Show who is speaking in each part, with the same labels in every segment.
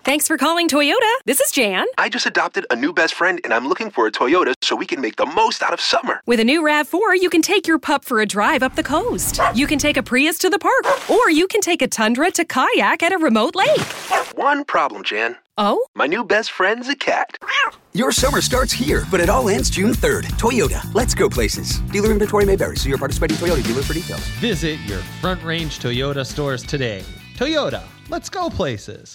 Speaker 1: Thanks for calling Toyota. This is Jan.
Speaker 2: I just adopted a new best friend, and I'm looking for a Toyota so we can make the most out of summer.
Speaker 1: With a new RAV4, you can take your pup for a drive up the coast. You can take a Prius to the park, or you can take a Tundra to kayak at a remote lake.
Speaker 2: One problem, Jan.
Speaker 1: Oh?
Speaker 2: My new best friend's a cat.
Speaker 3: Your summer starts here, but it all ends June 3rd. Toyota, let's go places. Dealer inventory may vary. See your participating Toyota dealer for details.
Speaker 4: Visit your Front Range Toyota stores today. Toyota, let's go places.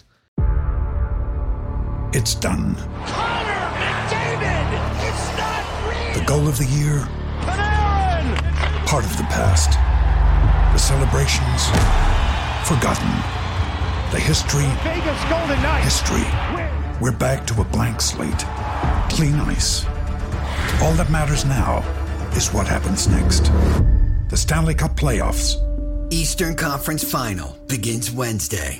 Speaker 5: It's done.
Speaker 6: Connor McDavid! It's not real!
Speaker 5: The goal of the year,
Speaker 6: Panarin!
Speaker 5: part of the past. The celebrations, forgotten. The history,
Speaker 6: Vegas Golden Knights!
Speaker 5: history. We're back to a blank slate. Clean ice. All that matters now is what happens next. The Stanley Cup playoffs.
Speaker 7: Eastern Conference Final begins Wednesday.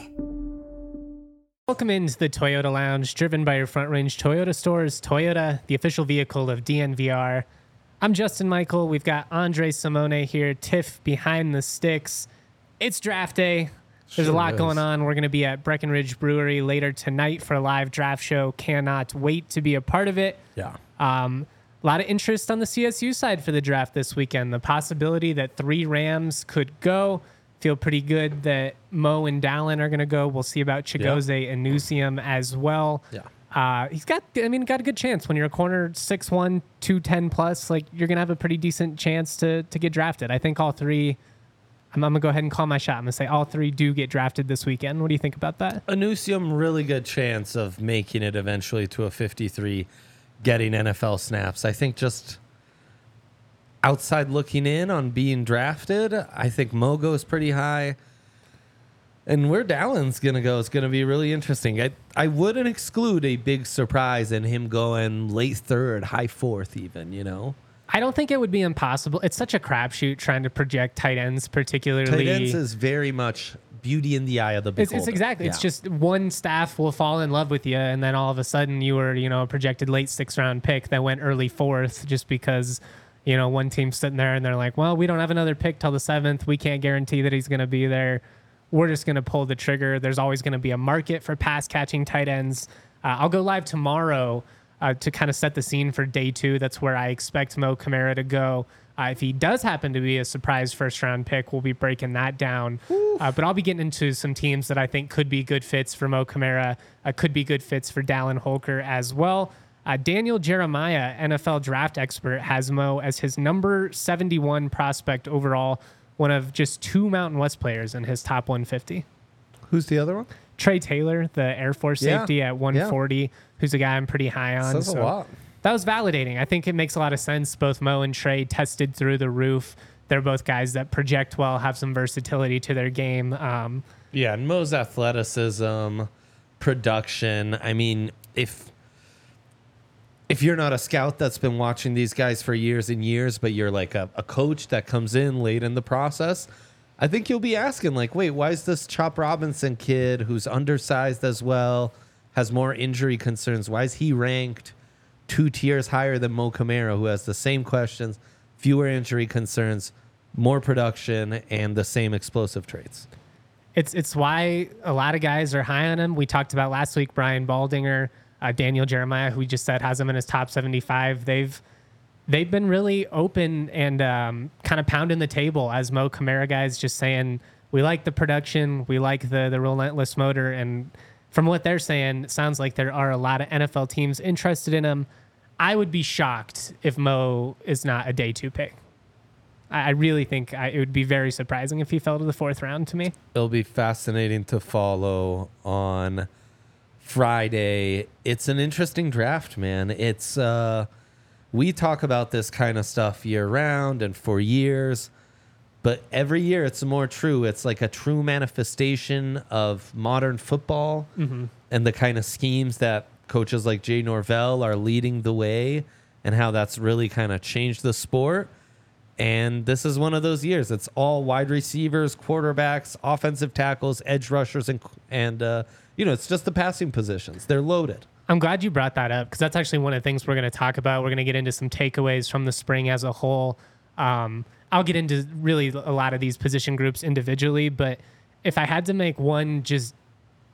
Speaker 8: Welcome into the Toyota Lounge, driven by your Front Range Toyota stores. Toyota, the official vehicle of DNVR. I'm Justin Michael. We've got Andre Simone here, Tiff behind the sticks. It's draft day. There's a lot going on. We're going to be at Breckenridge Brewery later tonight for a live draft show. Cannot wait to be a part of it.
Speaker 4: Yeah.
Speaker 8: A lot of interest on the CSU side for the draft this weekend. The possibility that 3 Rams could go. Feel pretty good that Mo and Dallin are going to go. We'll see about Chigoze and Newsium as well.
Speaker 4: Yeah.
Speaker 8: He's got a good chance when you're a corner 6'1", 210 plus. Like, you're going to have a pretty decent chance to get drafted. I think all 3. I'm going to go ahead and call my shot. I'm going to say all 3 do get drafted this weekend. What do you think about that?
Speaker 4: Anusium, really good chance of making it eventually to a 53, getting NFL snaps. I think just outside looking in on being drafted, I think Mo goes pretty high. And where Dallin's going to go is going to be really interesting. I wouldn't exclude a big surprise in him going late 3rd, high 4th even, you know?
Speaker 8: I don't think it would be impossible. It's such a crapshoot trying to project tight ends, particularly.
Speaker 4: Tight ends is very much beauty in the eye of the beholder.
Speaker 8: It's exactly.
Speaker 4: Yeah.
Speaker 8: It's just one staff will fall in love with you, and then all of a sudden you were, a projected late 6th round pick that went early 4th just because, one team's sitting there and they're like, well, we don't have another pick till the 7th. We can't guarantee that he's going to be there. We're just going to pull the trigger. There's always going to be a market for pass catching tight ends. I'll go live tomorrow to kind of set the scene for day 2. That's where I expect Mo Kamara to go. If he does happen to be a surprise first-round pick, we'll be breaking that down. But I'll be getting into some teams that I think could be good fits for Mo Kamara, could be good fits for Dallin Holker as well. Daniel Jeremiah, NFL draft expert, has Mo as his number 71 prospect overall, one of just 2 Mountain West players in his top 150.
Speaker 4: Who's the other one?
Speaker 8: Trey Taylor, the Air Force safety at 140, who's a guy I'm pretty high on.
Speaker 4: Says a lot.
Speaker 8: That was validating. I think it makes a lot of sense. Both Mo and Trey tested through the roof. They're both guys that project well, have some versatility to their game.
Speaker 4: Yeah, and Mo's athleticism, production. I mean, if you're not a scout that's been watching these guys for years and years, but you're like a coach that comes in late in the process, I think you'll be asking, like, wait, why is this Chop Robinson kid who's undersized as well, has more injury concerns, why is he ranked 2 tiers higher than Mo Kamara, who has the same questions, fewer injury concerns, more production, and the same explosive traits?
Speaker 8: It's why a lot of guys are high on him. We talked about last week Brian Baldinger, Daniel Jeremiah, who we just said has him in his top 75. They've been really open and kind of pounding the table as Mo Kamara guys, just saying, we like the production, we like the relentless motor, and from what they're saying, it sounds like there are a lot of NFL teams interested in him. I would be shocked if Mo is not a day 2 pick. I really think it would be very surprising if he fell to the 4th round to me.
Speaker 4: It'll be fascinating to follow on Friday. It's an interesting draft, man. It's we talk about this kind of stuff year round and for years, but every year it's more true. It's like a true manifestation of modern football and the kind of schemes that coaches like Jay Norvell are leading the way, and how that's really kind of changed the sport. And this is one of those years. It's all wide receivers, quarterbacks, offensive tackles, edge rushers, and it's just the passing positions. They're loaded.
Speaker 8: I'm glad you brought that up, because that's actually one of the things we're going to talk about. We're going to get into some takeaways from the spring as a whole. I'll get into really a lot of these position groups individually, but if I had to make one just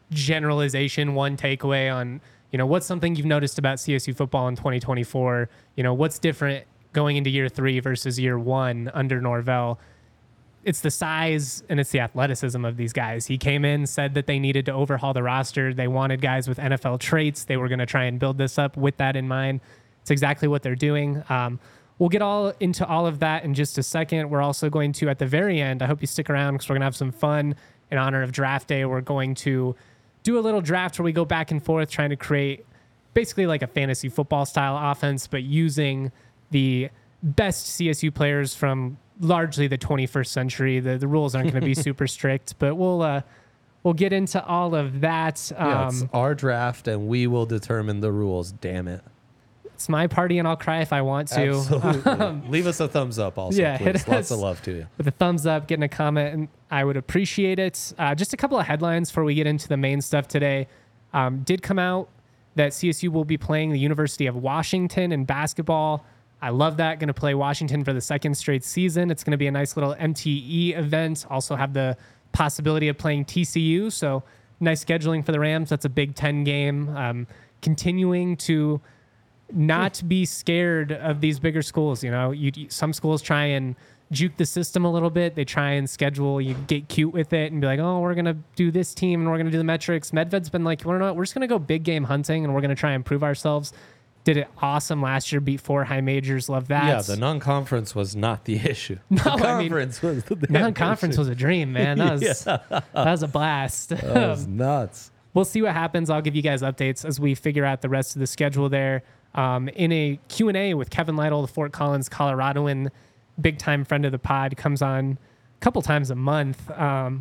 Speaker 8: generalization, one takeaway on, what's something you've noticed about CSU football in 2024? What's different going into year 3 versus year 1 under Norvell? It's the size and it's the athleticism of these guys. He came in, said that they needed to overhaul the roster. They wanted guys with NFL traits. They were going to try and build this up with that in mind. It's exactly what they're doing. We'll get into all of that in just a second. We're also going to, at the very end, I hope you stick around because we're going to have some fun in honor of draft day. We're going to do a little draft where we go back and forth trying to create basically like a fantasy football style offense, but using the best CSU players from largely the 21st century. The rules aren't going to be super strict, but we'll get into all of that.
Speaker 4: It's our draft, and we will determine the rules. Damn it!
Speaker 8: It's my party, and I'll cry if I want to.
Speaker 4: Absolutely. Leave us a thumbs up, also.
Speaker 8: Yeah,
Speaker 4: please. Lots of love to you.
Speaker 8: With a thumbs up, getting a comment, and I would appreciate it. Just a couple of headlines before we get into the main stuff today. Did come out that CSU will be playing the University of Washington in basketball. I love that. Going to play Washington for the 2nd straight season. It's going to be a nice little MTE event. Also have the possibility of playing TCU. So nice scheduling for the Rams. That's a Big Ten game. Continuing to not be scared of these bigger schools. Some schools try and juke the system a little bit. They try and schedule, you get cute with it and be like, oh, we're going to do this team and we're going to do the metrics. Medved's been like, you want to know what? We're just going to go big game hunting and we're going to try and prove ourselves. Did it awesome last year, beat 4 high majors. Love that.
Speaker 4: Yeah, the non-conference was not the issue.
Speaker 8: No,
Speaker 4: the conference was the
Speaker 8: non-conference
Speaker 4: issue.
Speaker 8: was a dream, man. That was a blast.
Speaker 4: That was nuts.
Speaker 8: We'll see what happens. I'll give you guys updates as we figure out the rest of the schedule there. In a Q&A with Kevin Lytle, the Fort Collins, Coloradoan, big-time friend of the pod, comes on a couple times a month.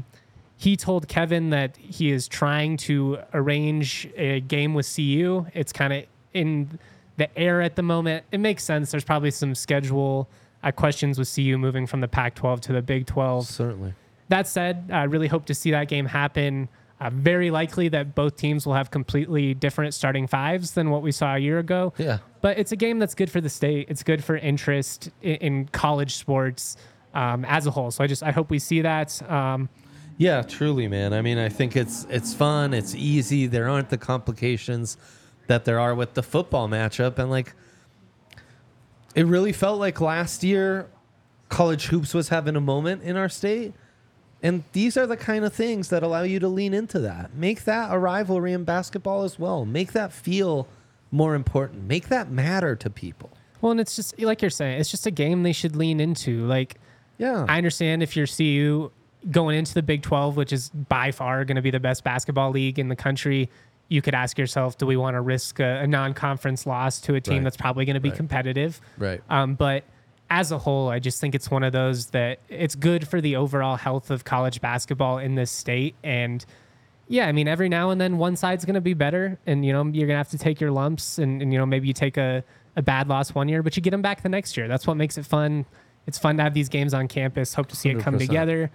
Speaker 8: He told Kevin that he is trying to arrange a game with CU. It's kind of in the air at the moment. It makes sense. There's probably some schedule questions with CU moving from the Pac-12 to the Big 12.
Speaker 4: Certainly.
Speaker 8: That said, I really hope to see that game happen. Very likely that both teams will have completely different starting fives than what we saw a year ago.
Speaker 4: Yeah.
Speaker 8: But it's a game that's good for the state. It's good for interest in college sports as a whole. So I hope we see that.
Speaker 4: Yeah, truly, man. I mean, I think it's fun. It's easy. There aren't the complications that there are with the football matchup. And like, it really felt like last year college hoops was having a moment in our state. And these are the kind of things that allow you to lean into that. Make that a rivalry in basketball as well. Make that feel more important. Make that matter to people.
Speaker 8: Well, and it's just like you're saying, it's just a game they should lean into. Like,
Speaker 4: yeah,
Speaker 8: I understand if you're CU going into the Big 12, which is by far going to be the best basketball league in the country, you could ask yourself, do we want to risk a non-conference loss to a team that's probably going to be competitive?
Speaker 4: Right.
Speaker 8: But as a whole, I just think it's one of those that it's good for the overall health of college basketball in this state. And yeah, I mean, every now and then one side's going to be better and, you're going to have to take your lumps and maybe you take a bad loss one year, but you get them back the next year. That's what makes it fun. It's fun to have these games on campus. Hope to see it come
Speaker 4: 100%.
Speaker 8: together.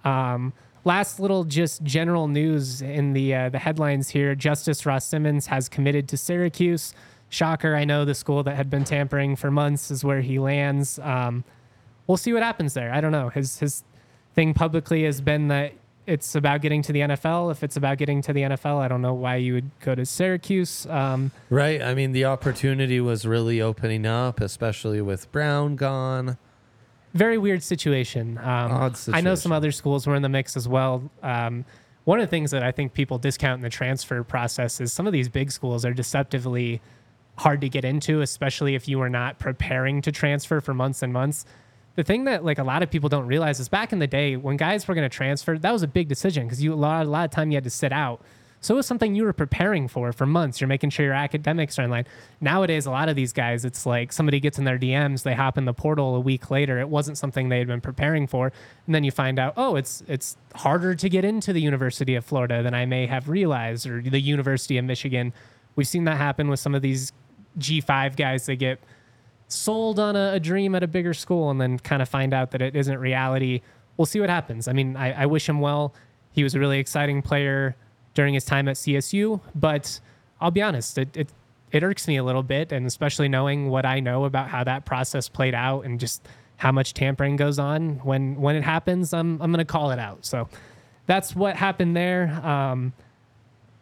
Speaker 8: Last little just general news in the headlines here. Justice Ross Simmons has committed to Syracuse. Shocker. I know the school that had been tampering for months is where he lands. We'll see what happens there. I don't know. His thing publicly has been that it's about getting to the NFL. If it's about getting to the NFL, I don't know why you would go to Syracuse.
Speaker 4: Right. I mean, the opportunity was really opening up, especially with Brown gone.
Speaker 8: Very weird situation.
Speaker 4: Odd situation.
Speaker 8: I know some other schools were in the mix as well. One of the things that I think people discount in the transfer process is some of these big schools are deceptively hard to get into, especially if you were not preparing to transfer for months and months. The thing that like a lot of people don't realize is back in the day when guys were going to transfer, that was a big decision because a lot of time you had to sit out. So it was something you were preparing for months. You're making sure your academics are in line. Nowadays, a lot of these guys, it's like somebody gets in their DMs, they hop in the portal a week later. It wasn't something they had been preparing for. And then you find out, oh, it's harder to get into the University of Florida than I may have realized, or the University of Michigan. We've seen that happen with some of these G5 guys. They get sold on a dream at a bigger school and then kind of find out that it isn't reality. We'll see what happens. I mean, I wish him well. He was a really exciting player during his time at CSU, but I'll be honest, it irks me a little bit, and especially knowing what I know about how that process played out and just how much tampering goes on when it happens, I'm going to call it out. So that's what happened there.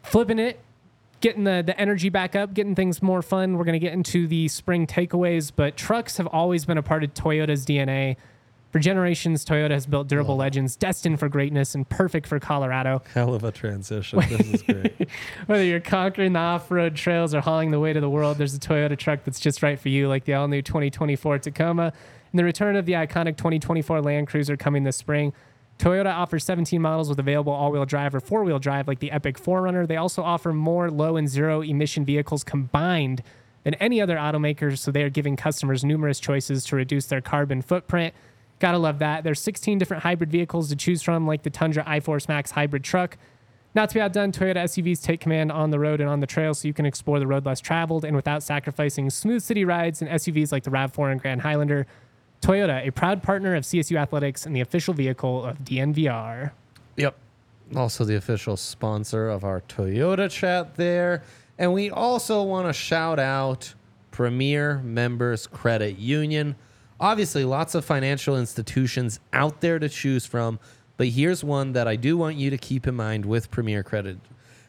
Speaker 8: flipping it, getting the energy back up, getting things more fun. We're going to get into the spring takeaways, but trucks have always been a part of Toyota's DNA. For generations, Toyota has built durable legends destined for greatness and perfect for Colorado.
Speaker 4: Hell of a transition. This is great.
Speaker 8: Whether you're conquering the off-road trails or hauling the way to the world, there's a Toyota truck that's just right for you, like the all-new 2024 Tacoma and the return of the iconic 2024 Land Cruiser coming this spring. Toyota offers 17 models with available all-wheel drive or four-wheel drive like the Epic 4Runner. They also offer more low and zero emission vehicles combined than any other automaker, so they are giving customers numerous choices to reduce their carbon footprint. Gotta love that. There's 16 different hybrid vehicles to choose from, like the Tundra iForce Max hybrid truck. Not to be outdone, Toyota SUVs take command on the road and on the trail, so you can explore the road less traveled and without sacrificing smooth city rides in SUVs like the RAV4 and Grand Highlander. Toyota, a proud partner of CSU Athletics and the official vehicle of DNVR.
Speaker 4: Yep. Also the official sponsor of our Toyota chat there. And we also want to shout out Premier Members Credit Union. Obviously, lots of financial institutions out there to choose from, but here's one that I do want you to keep in mind with Premier Credit.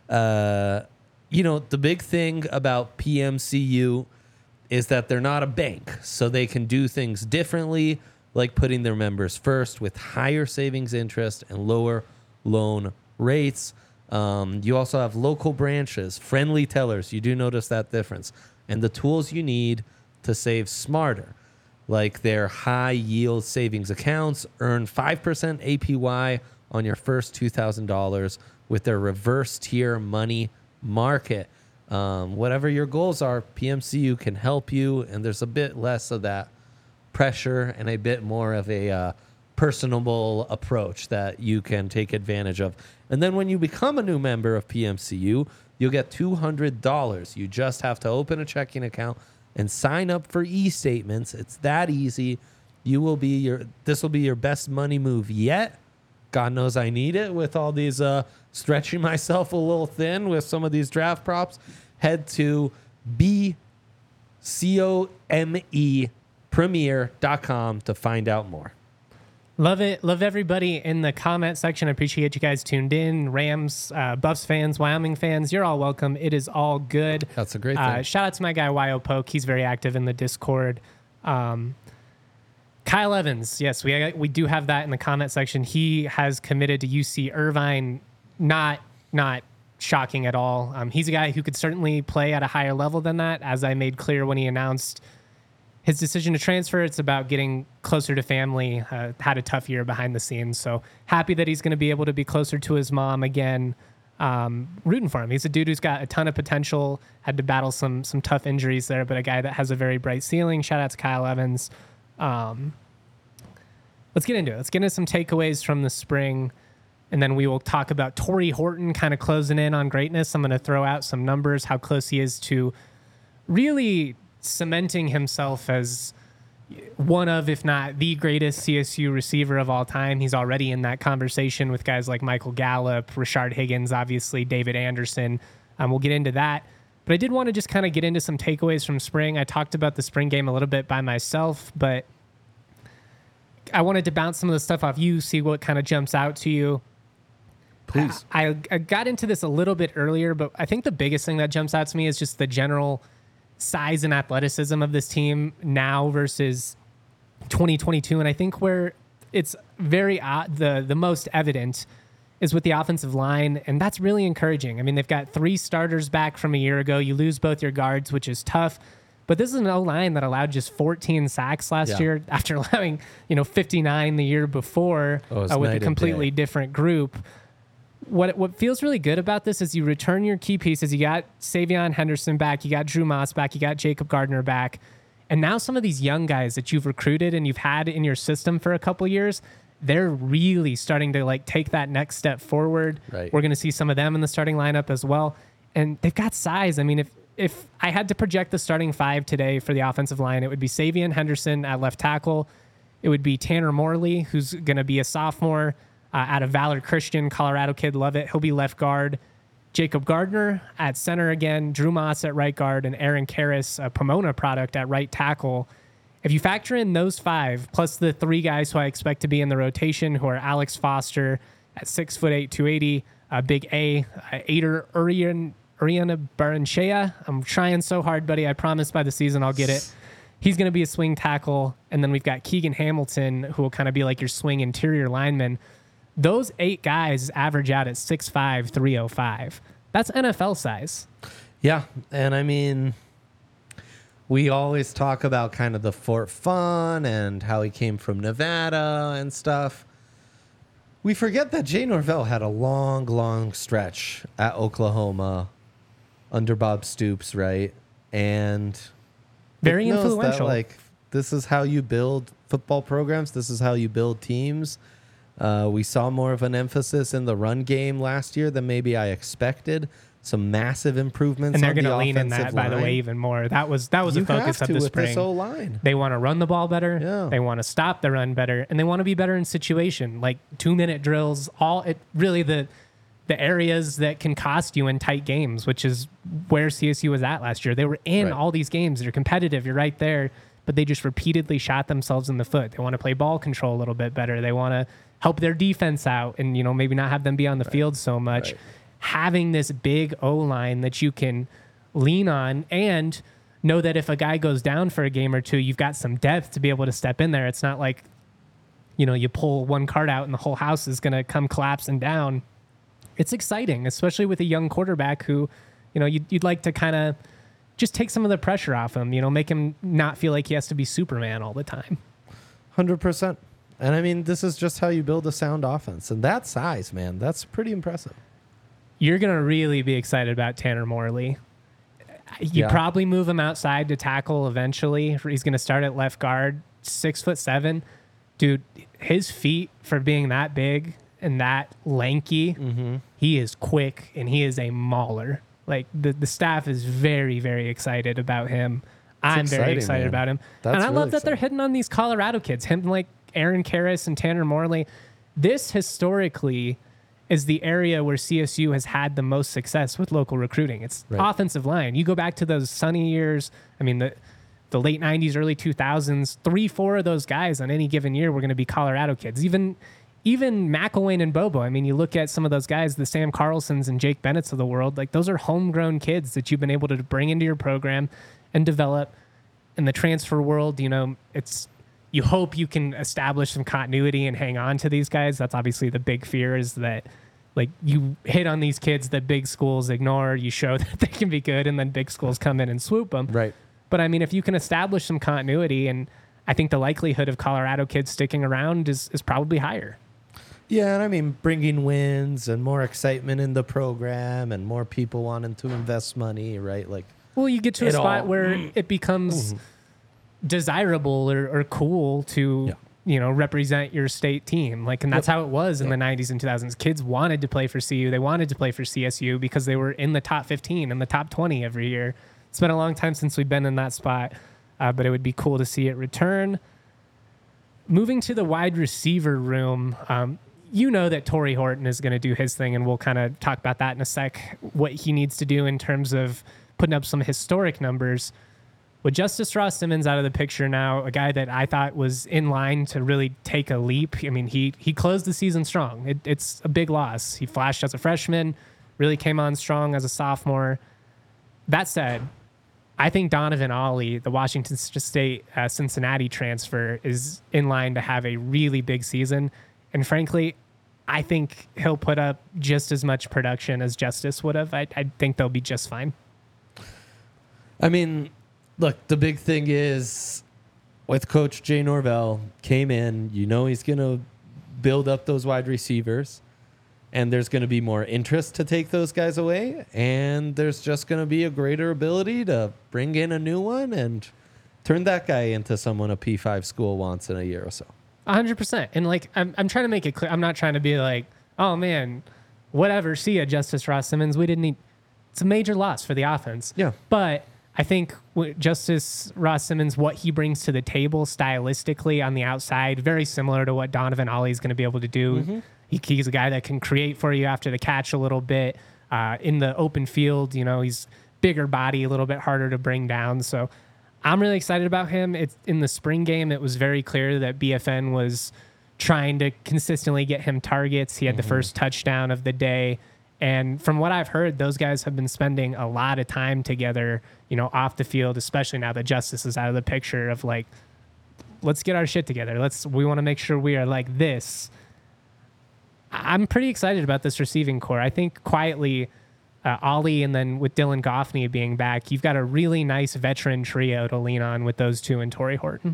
Speaker 4: The big thing about PMCU is that they're not a bank, so they can do things differently, like putting their members first with higher savings interest and lower loan rates. You also have local branches, friendly tellers. You do notice that difference. And the tools you need to save smarter, like their high yield savings accounts, earn 5% APY on your first $2,000 with their reverse tier money market. Whatever your goals are, PMCU can help you, and there's a bit less of that pressure and a bit more of a personable approach that you can take advantage of. And then when you become a new member of PMCU, you'll get $200. You just have to open a checking account and sign up for e-statements. It's that easy. This will be your best money move yet. God knows I need it with all these stretching myself a little thin with some of these draft props. Head to bcomepremier.com to find out more.
Speaker 8: Love it. Love everybody in the comment section. I appreciate you guys tuned in. Rams, Buffs fans, Wyoming fans, you're all welcome. It is all good.
Speaker 4: That's a great thing.
Speaker 8: Shout out to my guy, Wyo Poke. He's very active in the Discord. Kyle Evans. Yes, we do have that in the comment section. He has committed to UC Irvine. Not shocking at all. He's a guy who could certainly play at a higher level than that. As I made clear when he announced his decision to transfer, it's about getting closer to family. Had a tough year behind the scenes, so happy that he's going to be able to be closer to his mom again. Rooting for him. He's a dude who's got a ton of potential, had to battle some tough injuries there, but a guy that has a very bright ceiling. Shout out to Kyle Evans. Let's get into it. Let's get into some takeaways from the spring, and then we will talk about Torrey Horton kind of closing in on greatness. I'm going to throw out some numbers, how close he is to really cementing himself as one of, if not the greatest CSU receiver of all time. He's already in that conversation with guys like Michael Gallup, Rashard Higgins, obviously David Anderson. We'll get into that. But I did want to just kind of get into some takeaways from spring. I talked about the spring game a little bit by myself, but I wanted to bounce some of the stuff off you, see what kind of jumps out to you.
Speaker 4: Please.
Speaker 8: I got into this a little bit earlier, but I think the biggest thing that jumps out to me is just the general size and athleticism of this team now versus 2022. And I think where it's very the most evident is with the offensive line, and that's really encouraging. I mean, they've got 3 starters back from a year ago. You lose both your guards, which is tough. But this is an O-line that allowed just 14 sacks last year after allowing 59 the year before with a completely different group. What feels really good about this is you return your key pieces. You got Savion Henderson back. You got Drew Moss back. You got Jacob Gardner back. And now some of these young guys that you've recruited and you've had in your system for a couple years, they're really starting to take that next step forward.
Speaker 4: Right.
Speaker 8: We're going to see some of them in the starting lineup as well. And they've got size. I mean, if I had to project the starting 5 today for the offensive line, it would be Savion Henderson at left tackle. It would be Tanner Morley, who's going to be a sophomore out of Valor Christian, Colorado kid, love it. He'll be left guard. Jacob Gardner at center again, Drew Moss at right guard, and Aaron Karras, a Pomona product, at right tackle. If you factor in those 5, plus the 3 guys who I expect to be in the rotation, who are Alex Foster at 6'8", 280, Big A, Ader Uriana Baranchea. I'm trying so hard, buddy. I promise by the season I'll get it. He's going to be a swing tackle. And then we've got Keegan Hamilton, who will kind of be like your swing interior lineman. Those 8 guys average out at 6'5", 305. That's NFL size.
Speaker 4: Yeah. And I mean, we always talk about kind of the Fort Fun and how he came from Nevada and stuff. We forget that Jay Norvell had a long stretch at Oklahoma under Bob Stoops, right? And
Speaker 8: very
Speaker 4: it knows
Speaker 8: influential.
Speaker 4: that, like, this is how you build football programs. This is how you build teams. We saw more of an emphasis in the run game last year than maybe I expected. Some massive improvements,
Speaker 8: and they're
Speaker 4: going to
Speaker 8: lean in that, by the way, even more. That was a focus of the spring.
Speaker 4: This O-line.
Speaker 8: They want to run the ball better.
Speaker 4: Yeah.
Speaker 8: They want to stop the run better, and they want to be better in situation, like 2-minute drills. Really the areas that can cost you in tight games, which is where CSU was at last year. They were in all these games. They're competitive. You're right there, but they just repeatedly shot themselves in the foot. They want to play ball control a little bit better. They want to help their defense out, and maybe not have them be on the field so much. Right. Having this big O-line that you can lean on and know that if a guy goes down for a game or two, you've got some depth to be able to step in there. It's not like, you pull one card out and the whole house is going to come collapsing down. It's exciting, especially with a young quarterback who, you'd like to kind of just take some of the pressure off him, make him not feel like he has to be Superman all the time.
Speaker 4: 100%. And I mean, this is just how you build a sound offense. And that size, man, that's pretty impressive.
Speaker 8: You're going to really be excited about Tanner Morley. You probably move him outside to tackle eventually. He's going to start at left guard, 6'7". Dude, his feet for being that big and that lanky, he is quick and he is a mauler. Like the staff is very, very excited about him. I'm very excited about him. And I love that they're hitting on these Colorado kids. Him like Aaron Karras and Tanner Morley. This historically is the area where CSU has had the most success with local recruiting. It's offensive line. You go back to those sunny years. I mean, the late 90s, early 2000s, 3-4 of those guys on any given year were going to be Colorado kids. Even McElwain and Bobo. I mean, you look at some of those guys, the Sam Carlsons and Jake Bennett's of the world, like those are homegrown kids that you've been able to bring into your program and develop. In the transfer world, you hope you can establish some continuity and hang on to these guys. That's obviously the big fear, is that like you hit on these kids that big schools ignore. You show that they can be good, and then big schools come in and swoop them.
Speaker 4: Right.
Speaker 8: But I mean, if you can establish some continuity, and I think the likelihood of Colorado kids sticking around is probably higher.
Speaker 4: Yeah, and I mean, bringing wins and more excitement in the program and more people wanting to invest money, right? Like,
Speaker 8: well, you get to a spot where it becomes desirable or cool to represent your state team, like, and that's how it was in the 90s and 2000s. Kids wanted to play for CU, they wanted to play for CSU because they were in the top 15 and the top 20 every year. It's been a long time since we've been in that spot, but it would be cool to see it return. Moving to the wide receiver room, that Torrey Horton is going to do his thing, and we'll kind of talk about that in a sec, what he needs to do in terms of putting up some historic numbers. With Justice Ross Simmons out of the picture now, a guy that I thought was in line to really take a leap. I mean, he closed the season strong. It's a big loss. He flashed as a freshman, really came on strong as a sophomore. That said, I think Donovan Ollie, the Washington State Cincinnati transfer, is in line to have a really big season. And frankly, I think he'll put up just as much production as Justice would have. I think they'll be just fine.
Speaker 4: I mean, look, the big thing is with Coach Jay Norvell came in, he's going to build up those wide receivers, and there's going to be more interest to take those guys away, and there's just going to be a greater ability to bring in a new one and turn that guy into someone a P5 school wants in a year or so.
Speaker 8: 100%. And like, I'm trying to make it clear. I'm not trying to be like, oh man, whatever. See ya, Justice Ross Simmons. We didn't need. It's a major loss for the offense.
Speaker 4: Yeah.
Speaker 8: But I think Justice Ross Simmons, what he brings to the table stylistically on the outside, very similar to what Donovan Ollie is going to be able to do. Mm-hmm. He's a guy that can create for you after the catch a little bit in the open field. He's bigger body, a little bit harder to bring down. So I'm really excited about him. It's in the spring game. It was very clear that BFN was trying to consistently get him targets. He had the first touchdown of the day, And from what I've heard, those guys have been spending a lot of time together, off the field, especially now that Justice is out of the picture, of like, let's get our shit together. We want to make sure we are like this. I'm pretty excited about this receiving core. I think quietly, Ollie, and then with Dylan Goffney being back, you've got a really nice veteran trio to lean on with those two and Torrey Horton.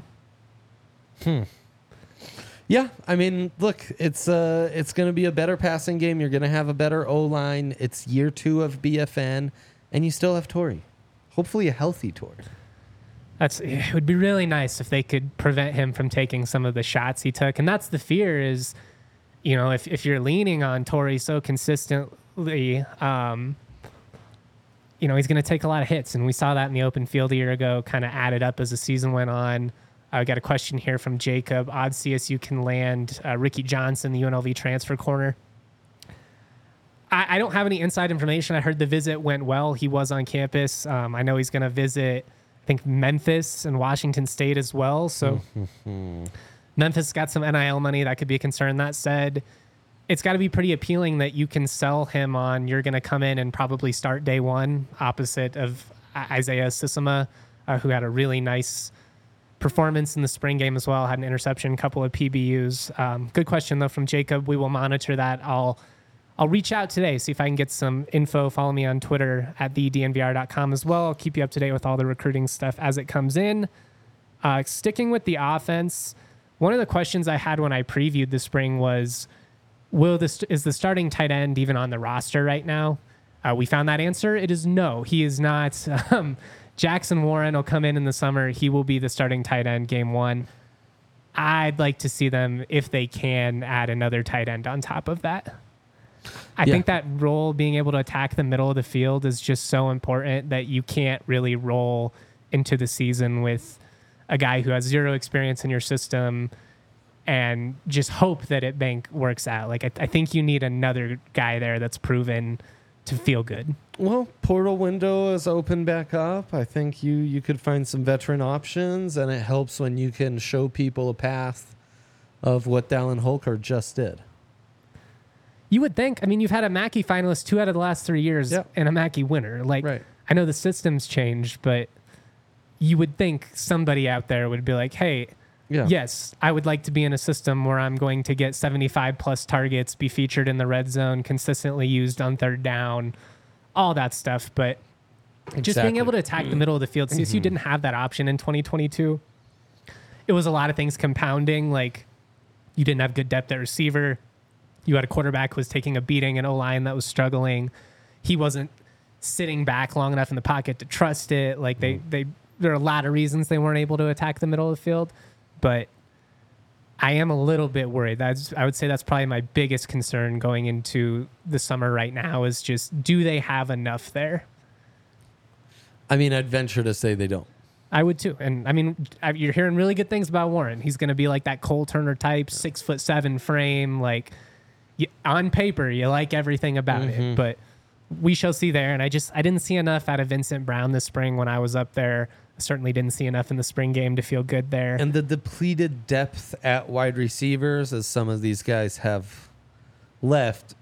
Speaker 4: Yeah, I mean, look, it's going to be a better passing game. You're going to have a better O-line. It's year 2 of BFN, and you still have Torrey. Hopefully a healthy Torrey.
Speaker 8: It would be really nice if they could prevent him from taking some of the shots he took. And that's the fear is, if you're leaning on Torrey so consistently, he's going to take a lot of hits. And we saw that in the open field a year ago, kind of added up as the season went on. I got a question here from Jacob. Odds CSU can land Ricky Johnson, the UNLV transfer corner. I don't have any inside information. I heard the visit went well. He was on campus. I know he's going to visit, I think, Memphis and Washington State as well. So Memphis got some NIL money. That could be a concern. That said, it's got to be pretty appealing that you can sell him on you're going to come in and probably start day one, opposite of Isaiah Sissoma, who had a really nice performance in the spring game as well, had an interception, a couple of PBUs. Good question, though, from Jacob. We will monitor that. I'll reach out today, see if I can get some info. Follow me on Twitter at thednvr.com as well. I'll keep you up to date with all the recruiting stuff as it comes in. Sticking with the offense, one of the questions I had when I previewed the spring was, is the starting tight end even on the roster right now? We found that answer. It is no. He is not. Jackson Warren will come in the summer. He will be the starting tight end game 1. I'd like to see them, if they can, add another tight end on top of that. I think that role, being able to attack the middle of the field, is just so important that you can't really roll into the season with a guy who has zero experience in your system and just hope that it works out. Like, I think you need another guy there that's proven to feel good.
Speaker 4: Well, portal window is open back up. I think you could find some veteran options, and it helps when you can show people a path of what Dallin Holker just did.
Speaker 8: You would think. I mean, you've had a Mackey finalist 2 out of the last 3 years and a Mackey winner. Like, right. I know the system's changed, but you would think somebody out there would be like, hey, yes, I would like to be in a system where I'm going to get 75 plus targets, be featured in the red zone, consistently used on third down, all that stuff. But just being able to attack the middle of the field, CSU didn't have that option in 2022. It was a lot of things compounding. Like, you didn't have good depth at receiver. You had a quarterback who was taking a beating, an O-line that was struggling. He wasn't sitting back long enough in the pocket to trust it. Like, there are a lot of reasons they weren't able to attack the middle of the field. But I am a little bit worried. I would say that's probably my biggest concern going into the summer right now, is just, do they have enough there?
Speaker 4: I mean, I'd venture to say they don't.
Speaker 8: I would too. And I mean, you're hearing really good things about Warren. He's going to be like that Cole Turner type, 6'7" frame. Like, on paper, you like everything about it, but we shall see there. And I didn't see enough out of Vincent Brown this spring when I was up there. I certainly didn't see enough in the spring game to feel good there.
Speaker 4: And the depleted depth at wide receivers, as some of these guys have left,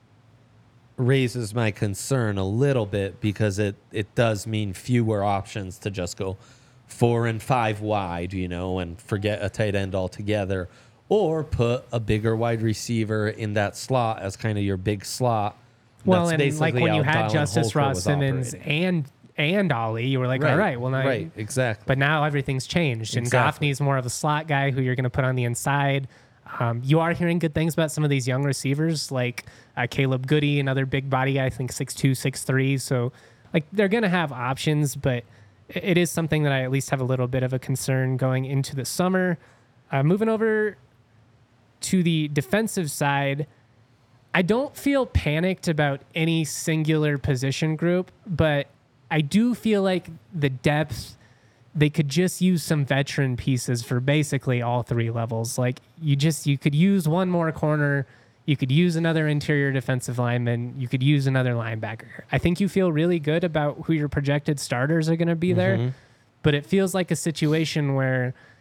Speaker 4: raises my concern a little bit, because it does mean fewer options to just go 4 and 5 wide, and forget a tight end altogether, or put a bigger wide receiver in that slot as kind of your big slot.
Speaker 8: Well, and like when you had Justice Ross Simmons and Ollie, you were like, all right, well, now.
Speaker 4: Right, exactly.
Speaker 8: But now everything's changed. And Goffney's more of a slot guy who you're going to put on the inside. You are hearing good things about some of these young receivers, like Caleb Goody, another big body guy, I think 6'2", 6'3". So, like, they're going to have options, but it is something that I at least have a little bit of a concern going into the summer. Moving over to the defensive side, I don't feel panicked about any singular position group, but I do feel like the depth, they could just use some veteran pieces for basically all 3 levels. Like, you could use one more corner, you could use another interior defensive lineman, you could use another linebacker. I think you feel really good about who your projected starters are going to be there, but it feels like a situation where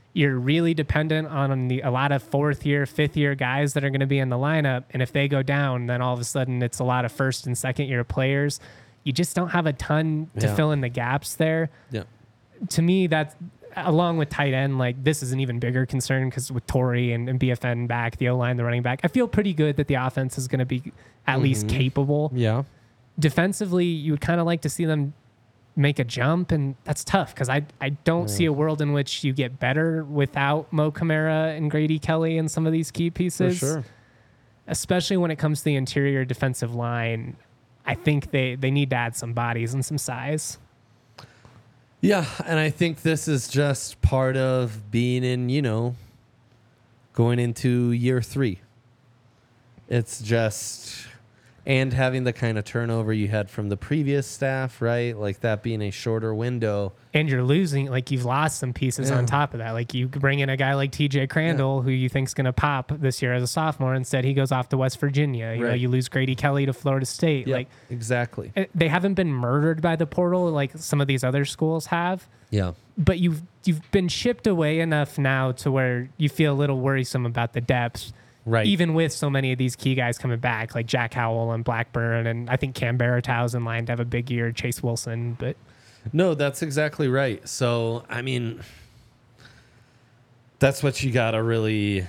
Speaker 8: you're really dependent on a lot of 4th year, 5th year guys that are going to be in the lineup. And if they go down, then all of a sudden it's a lot of 1st and 2nd year players. You just don't have a ton to fill in the gaps there.
Speaker 4: Yeah.
Speaker 8: To me, that's along with tight end, like this is an even bigger concern because with Torrey and BFN back, the O-line, the running back, I feel pretty good that the offense is going to be at least capable.
Speaker 4: Yeah.
Speaker 8: Defensively, you would kind of like to see them make a jump, and that's tough because I don't see a world in which you get better without Mo Camara and Grady Kelly and some of these key pieces.
Speaker 4: For sure.
Speaker 8: Especially when it comes to the interior defensive line, I think they need to add some bodies and some size.
Speaker 4: Yeah, and I think this is just part of being in, going into year 3. It's just, and having the kind of turnover you had from the previous staff, right? Like that being a shorter window.
Speaker 8: And you're losing, like you've lost some pieces on top of that. Like you bring in a guy like TJ Crandall, who you think's going to pop this year as a sophomore. Instead, he goes off to West Virginia. You know, you lose Grady Kelly to Florida State.
Speaker 4: Yep,
Speaker 8: like
Speaker 4: exactly.
Speaker 8: They haven't been murdered by the portal like some of these other schools have.
Speaker 4: Yeah.
Speaker 8: But you've been chipped away enough now to where you feel a little worrisome about the depth.
Speaker 4: Right.
Speaker 8: Even with so many of these key guys coming back, like Jack Howell and Blackburn, and I think Cam Baratow's in line to have a big year, Chase Wilson, but...
Speaker 4: No, that's exactly right. So, I mean, that's what you got to really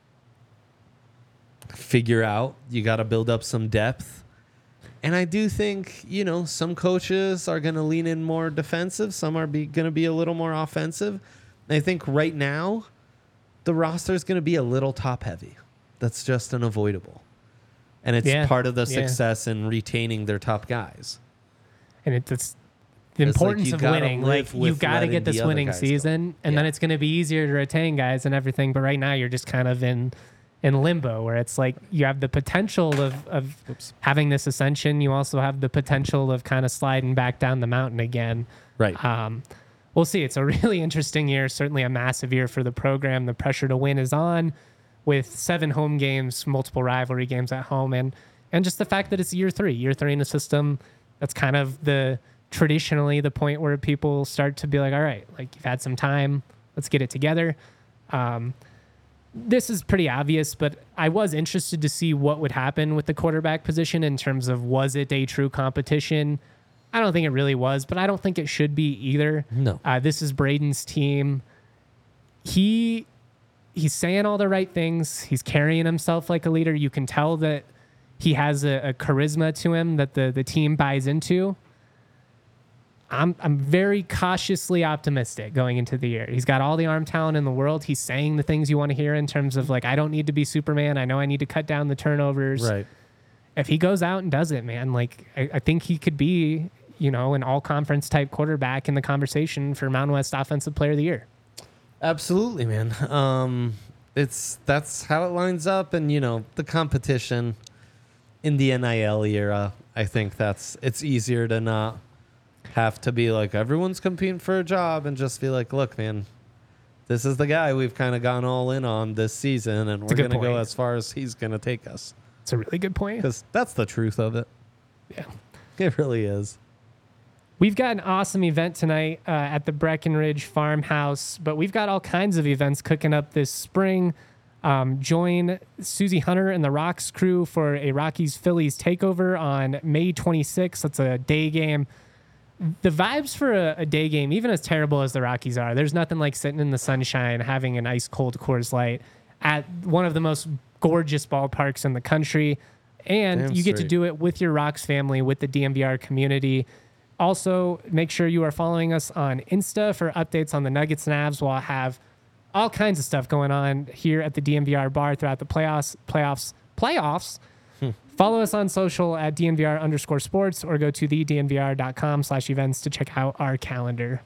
Speaker 4: figure out. You got to build up some depth. And I do think, some coaches are going to lean in more defensive. Some are going to be a little more offensive. And I think right now, the roster is going to be a little top heavy. That's just unavoidable. And it's part of the success in retaining their top guys.
Speaker 8: And it's the importance of winning. Like, you've got to get this winning season, and then it's going to be easier to retain guys and everything. But right now, you're just kind of in limbo, where it's like you have the potential of having this ascension. You also have the potential of kind of sliding back down the mountain again.
Speaker 4: Right.
Speaker 8: We'll see. It's a really interesting year, certainly a massive year for the program. The pressure to win is on with 7 home games, multiple rivalry games at home, and just the fact that it's year 3 in the system. That's kind of traditionally the point where people start to be like, all right, like you've had some time, let's get it together. This is pretty obvious, but I was interested to see what would happen with the quarterback position in terms of, was it a true competition? I don't think it really was, but I don't think it should be either.
Speaker 4: No.
Speaker 8: This is Braden's team. He's saying all the right things. He's carrying himself like a leader. You can tell that he has a charisma to him that the team buys into. I'm very cautiously optimistic going into the year. He's got all the arm talent in the world. He's saying the things you want to hear in terms of, like, I don't need to be Superman. I know I need to cut down the turnovers.
Speaker 4: Right.
Speaker 8: If he goes out and does it, man, like I think he could be, an all-conference type quarterback in the conversation for Mountain West Offensive Player of the Year.
Speaker 4: Absolutely, man. That's how it lines up, and the competition in the NIL era. I think it's easier to not have to be like everyone's competing for a job and just be like, look, man, this is the guy we've kind of gone all in on this season, and we're going to go as far as he's going to take us.
Speaker 8: It's a really good point.
Speaker 4: Because that's the truth of it.
Speaker 8: Yeah.
Speaker 4: It really is.
Speaker 8: We've got an awesome event tonight at the Breckenridge Farmhouse, but we've got all kinds of events cooking up this spring. Join Susie Hunter and the Rocks crew for a Rockies-Phillies takeover on May 26th. That's a day game. The vibes for a day game, even as terrible as the Rockies are, there's nothing like sitting in the sunshine, having an ice-cold Coors Light at one of the most gorgeous ballparks in the country. And you get to do it with your Rocks family, with the DMVR community. Also, make sure you are following us on Insta for updates on the Nuggets and Avs. We'll have all kinds of stuff going on here at the DMVR bar throughout the playoffs. Follow us on social at DNVR_sports or go to thednvr.com/events to check out our calendar.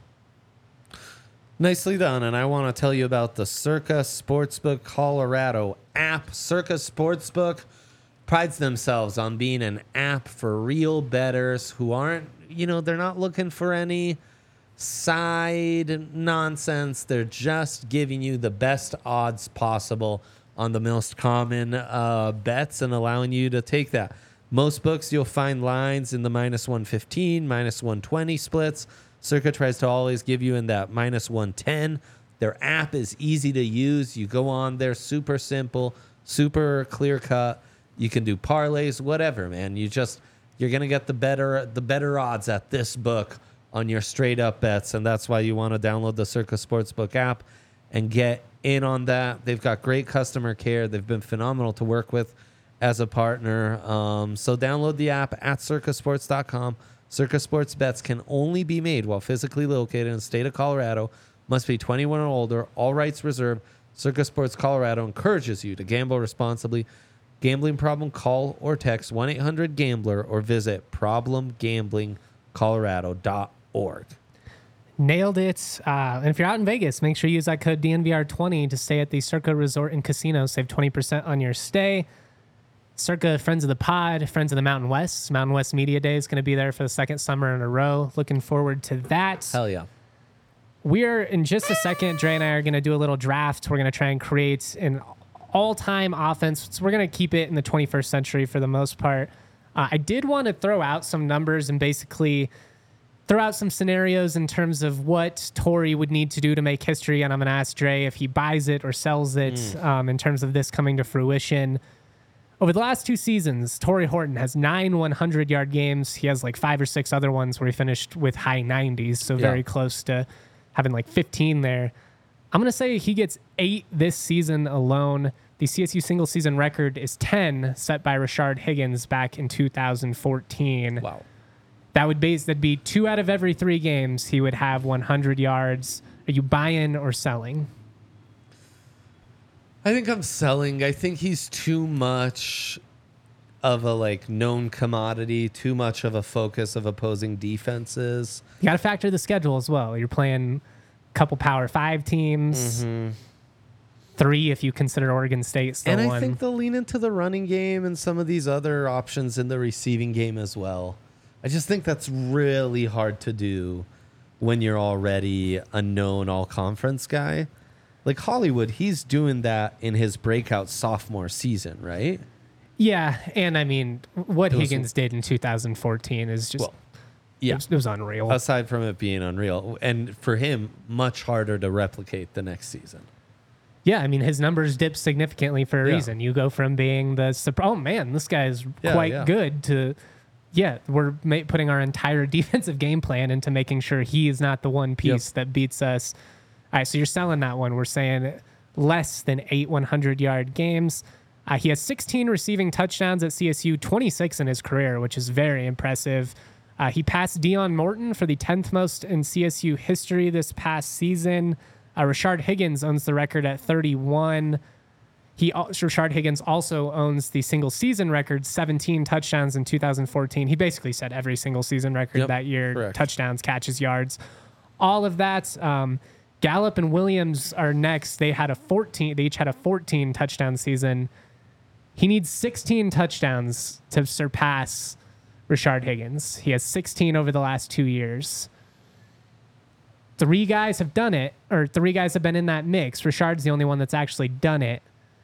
Speaker 4: Nicely done. And I want to tell you about the Circa Sportsbook Colorado app. Circa Sportsbook prides themselves on being an app for real bettors who aren't, they're not looking for any side nonsense. They're just giving you the best odds possible on the most common bets and allowing you to take that. Most books you'll find lines in the -115, -120 splits. Circa tries to always give you in that -110 Their app is easy to use. You go on there, super simple, super clear cut. You can do parlays, whatever, man. You're gonna get the better odds at this book on your straight up bets, and that's why you want to download the Circa Sportsbook app and get in on that. They've got great customer care. They've been phenomenal to work with as a partner. So download the app at circasports.com. Circa Sports bets can only be made while physically located in the state of Colorado. Must be 21 or older. All rights reserved. Circa Sports Colorado encourages you to gamble responsibly. Gambling problem? Call or text 1-800-GAMBLER or visit problemgamblingcolorado.org.
Speaker 8: Nailed it. And if you're out in Vegas, make sure you use that code DNVR20 to stay at the Circa Resort and Casino. Save 20% on your stay. Circa friends of the pod, friends of the Mountain West. Mountain West Media Day is going to be there for the second summer in a row. Looking forward to that.
Speaker 4: Hell yeah.
Speaker 8: We're, in just a second, Dre and I are going to do a little draft. We're going to try and create an all-time offense. So we're going to keep it in the 21st century for the most part. I did want to throw out some numbers and basically throw out some scenarios in terms of what Torey would need to do to make history. And I'm going to ask Dre if he buys it or sells it in terms of this coming to fruition. Over the last 2 seasons, Torey Horton has 9 100-yard games. He has like 5 or 6 other ones where he finished with high 90s, so very close to having like 15 there. I'm going to say he gets 8 this season alone. The CSU single season record is 10, set by Rashard Higgins back in 2014.
Speaker 4: Wow.
Speaker 8: That'd be 2 out of every 3 games he would have 100 yards. Are you buying or selling?
Speaker 4: I think I'm selling. I think he's too much of a like known commodity, too much of a focus of opposing defenses.
Speaker 8: You got to factor the schedule as well. You're playing a couple Power 5 teams, 3 if you consider Oregon State still
Speaker 4: and
Speaker 8: one.
Speaker 4: I think they'll lean into the running game and some of these other options in the receiving game as well. I just think that's really hard to do when you're already a known all-conference guy. Like Hollywood, he's doing that in his breakout sophomore season, right?
Speaker 8: Yeah, and I mean, what Higgins did in 2014 is just, it was unreal.
Speaker 4: Aside from it being unreal. And for him, much harder to replicate the next season.
Speaker 8: Yeah, I mean, his numbers dipped significantly for a reason. You go from being oh man, this guy's quite good to, we're putting our entire defensive game plan into making sure he is not the one piece that beats us. All right, so you're selling that one. We're saying less than 8 100-yard games. He has 16 receiving touchdowns at CSU, 26 in his career, which is very impressive. He passed Dion Morton for the 10th most in CSU history this past season. Rashard Higgins owns the record at 31. Rashard Higgins also owns the single season record, 17 touchdowns in 2014. He basically set every single season record that year,
Speaker 4: correct.
Speaker 8: Touchdowns, catches, yards, all of that. Gallup and Williams are next. They each had a 14 touchdown season. He needs 16 touchdowns to surpass Rashard Higgins. He has 16 over the last 2 years. 3 guys have done it, or 3 guys have been in that mix. Rashard's the only one that's actually done it.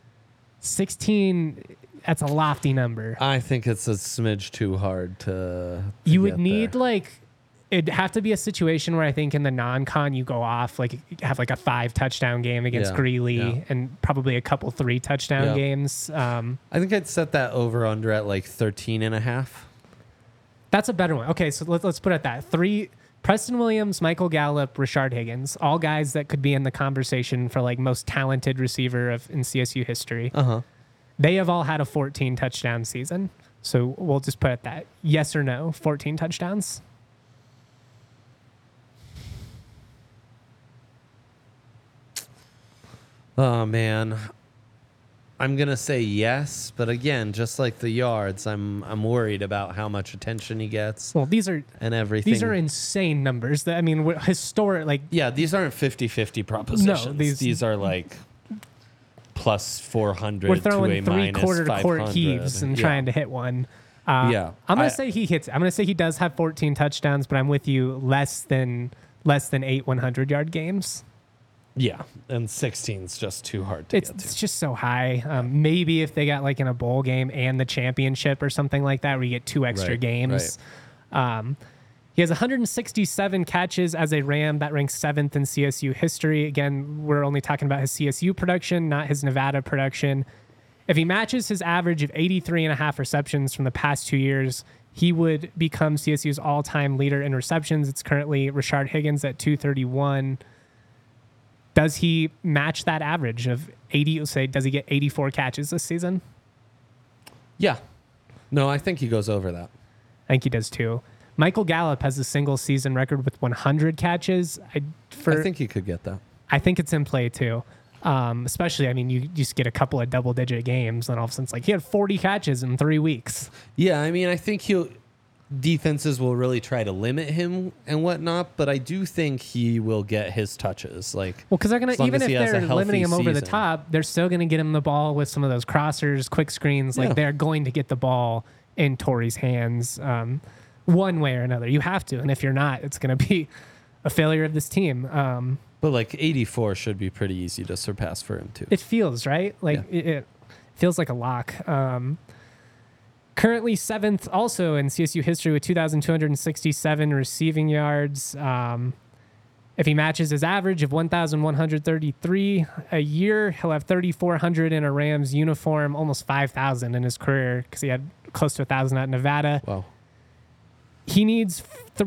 Speaker 8: 16, that's a lofty number.
Speaker 4: I think it's a smidge too hard to
Speaker 8: you would need there. It'd have to be a situation where I think in the non-con you go off, have a 5 touchdown game against Greeley and probably a couple 3 touchdown games.
Speaker 4: I think I'd set that over under at 13.5.
Speaker 8: That's a better one. Okay, so let's put it at that. 3, Preston Williams, Michael Gallup, Rashard Higgins, all guys that could be in the conversation for most talented receiver in CSU history. They have all had a 14 touchdown season. So we'll just put it at that. Yes or no, 14 touchdowns?
Speaker 4: Oh, man. I'm going to say yes, but again, just like the yards, I'm worried about how much attention he gets.
Speaker 8: Well, these are
Speaker 4: insane
Speaker 8: numbers. I mean, historic
Speaker 4: these aren't 50-50 propositions.
Speaker 8: No,
Speaker 4: these are plus 400
Speaker 8: we're throwing
Speaker 4: to a
Speaker 8: 3 quarter to court
Speaker 4: 500.
Speaker 8: heaves and trying to hit one. I'm going to say he hits. I'm going to say he does have 14 touchdowns, but I'm with you, less than 8 100-yard games.
Speaker 4: Yeah, and 16 is just too hard to get to.
Speaker 8: It's just so high. Maybe if they got in a bowl game and the championship or something like that, where you get 2 extra games. He has 167 catches as a Ram. That ranks 7th in CSU history. Again, we're only talking about his CSU production, not his Nevada production. If he matches his average of 83.5 receptions from the past 2 years, he would become CSU's all-time leader in receptions. It's currently Rashard Higgins at 231. Does he match that average of 80? Say, does he get 84 catches this season?
Speaker 4: Yeah. No, I think he goes over that.
Speaker 8: I think he does too. Michael Gallup has a single season record with 100 catches.
Speaker 4: I think he could get that.
Speaker 8: I think it's in play too. Especially, I mean, you just get a couple of double-digit games, and all of a sudden it's like he had 40 catches in 3 weeks.
Speaker 4: Yeah, I mean, I think defenses will really try to limit him and whatnot, but I do think he will get his touches. Well,
Speaker 8: because they're gonna, even if they're limiting him over the
Speaker 4: season.
Speaker 8: top, they're still gonna get him the ball with some of those crossers, quick screens. Like they're going to get the ball in Torrey's hands, one way or another. You have to, and if you're not, it's gonna be a failure of this team.
Speaker 4: But 84 should be pretty easy to surpass for him too.
Speaker 8: It feels right. It feels like a lock. Currently 7th also in CSU history with 2,267 receiving yards. If he matches his average of 1,133 a year, he'll have 3,400 in a Rams uniform, almost 5,000 in his career because he had close to 1,000 at Nevada.
Speaker 4: Wow.
Speaker 8: He needs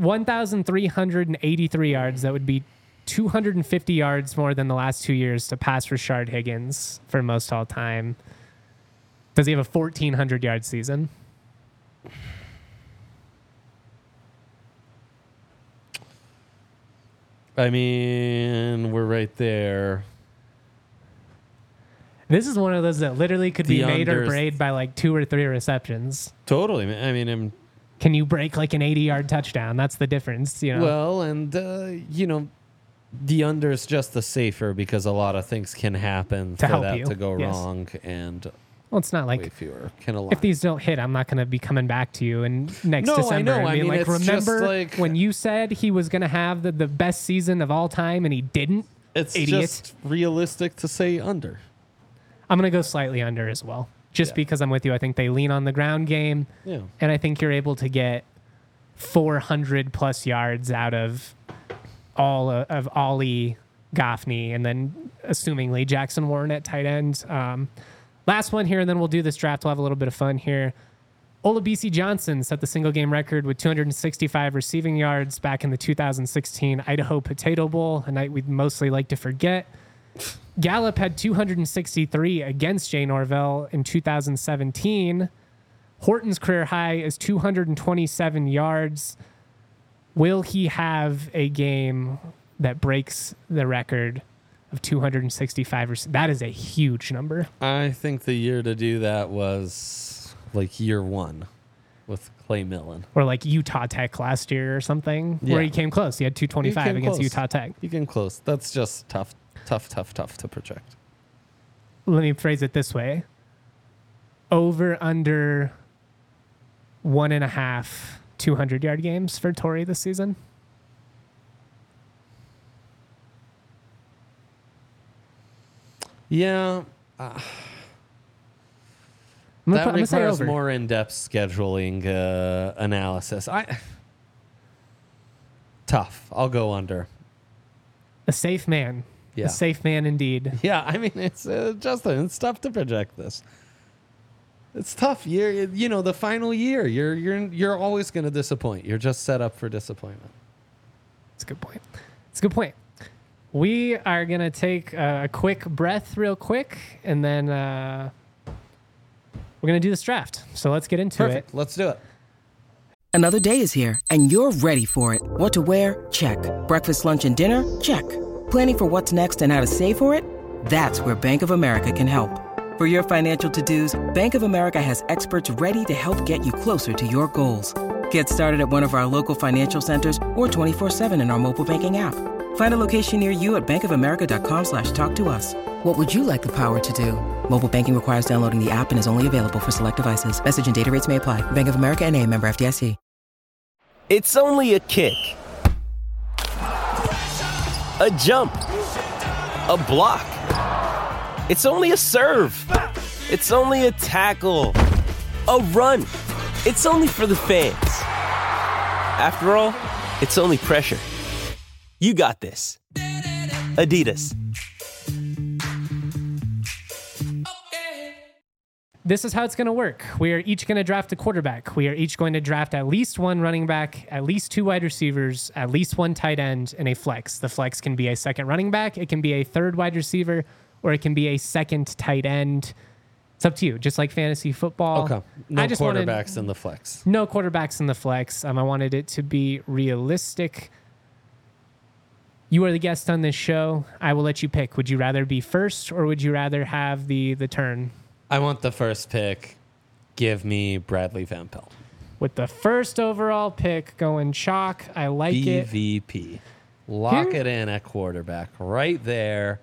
Speaker 8: 1,383 yards. That would be 250 yards more than the last 2 years to pass Rashard Higgins for most all time. Does he have a 1,400-yard season?
Speaker 4: I mean, we're right there.
Speaker 8: This is one of those that literally could be made or
Speaker 4: unders-
Speaker 8: break by 2 or 3 receptions.
Speaker 4: Totally. I mean,
Speaker 8: Can you break an 80-yard touchdown? That's the difference.
Speaker 4: well, and the under is just the safer because a lot of things can happen
Speaker 8: To
Speaker 4: for
Speaker 8: help
Speaker 4: that
Speaker 8: you.
Speaker 4: to go
Speaker 8: Yes.
Speaker 4: wrong, and
Speaker 8: Well, it's not
Speaker 4: way
Speaker 8: like
Speaker 4: fewer can align.
Speaker 8: if these don't hit, I'm not going to be coming back to you and next
Speaker 4: No, I
Speaker 8: December.
Speaker 4: know.
Speaker 8: and
Speaker 4: I
Speaker 8: being
Speaker 4: mean,
Speaker 8: like,
Speaker 4: it's just
Speaker 8: remember when you said he was going to have the best season of all time and he didn't?
Speaker 4: It's
Speaker 8: Idiot.
Speaker 4: just realistic to say under.
Speaker 8: I'm going to go slightly under as well, just because I'm with you. I think they lean on the ground game,
Speaker 4: Yeah.
Speaker 8: and I think you're able to get 400 plus yards out of all of Ollie, Goffney, and then assumingly Jackson Warren at tight end. Last one here, and then we'll do this draft. We'll have a little bit of fun here. Olabisi Johnson set the single game record with 265 receiving yards back in the 2016 Idaho Potato Bowl, a night we'd mostly like to forget. Gallup had 263 against Jay Norvell in 2017. Horton's career high is 227 yards. Will he have a game that breaks the record of 265? That is a huge number.
Speaker 4: I think the year to do that was year 1 with Clay Millen.
Speaker 8: Or Utah Tech last year or something, where he came close. He had 225 against Utah Tech.
Speaker 4: You came close. That's just tough to project.
Speaker 8: Let me phrase it this way. Over, under 1.5 200-yard games for Torrey this season.
Speaker 4: Yeah. That requires more in-depth scheduling analysis. Tough. I'll go under.
Speaker 8: A safe man.
Speaker 4: Yeah.
Speaker 8: A safe man indeed.
Speaker 4: Yeah, I mean, it's Justin. It's tough to project this. It's tough. The final year, you're always going to disappoint. You're just set up for disappointment.
Speaker 8: It's a good point. It's a good point. We are going to take a quick breath real quick, and then we're going to do this draft. So let's get into
Speaker 4: Perfect.
Speaker 8: it.
Speaker 4: Let's do it.
Speaker 9: Another day is here, and you're ready for it. What to wear? Check. Breakfast, lunch, and dinner? Check. Planning for what's next and how to save for it? That's where Bank of America can help. For your financial to-dos, Bank of America has experts ready to help get you closer to your goals. Get started at one of our local financial centers or 24/7 in our mobile banking app. Find a location near you at bankofamerica.com/talktous. What would you like the power to do? Mobile banking requires downloading the app and is only available for select devices. Message and data rates may apply. Bank of America N.A., member FDIC.
Speaker 10: It's only a kick. A jump. A block. It's only a serve. It's only a tackle. A run. It's only for the fans. After all, it's only pressure. You got this. Adidas.
Speaker 8: This is how it's going to work. We are each going to draft a quarterback. We are each going to draft at least one running back, at least 2 wide receivers, at least 1 tight end, and a flex. The flex can be a second running back, it can be a third wide receiver, or it can be a second tight end. It's up to you, just like fantasy football.
Speaker 4: Okay. No quarterbacks in the flex.
Speaker 8: No quarterbacks in the flex. I wanted it to be realistic. You are the guest on this show. I will let you pick. Would you rather be first, or would you rather have the turn?
Speaker 4: I want the first pick. Give me Bradley Van Pelt.
Speaker 8: With the first overall pick going chalk. I like it.
Speaker 4: BVP. Lock it in at quarterback right there.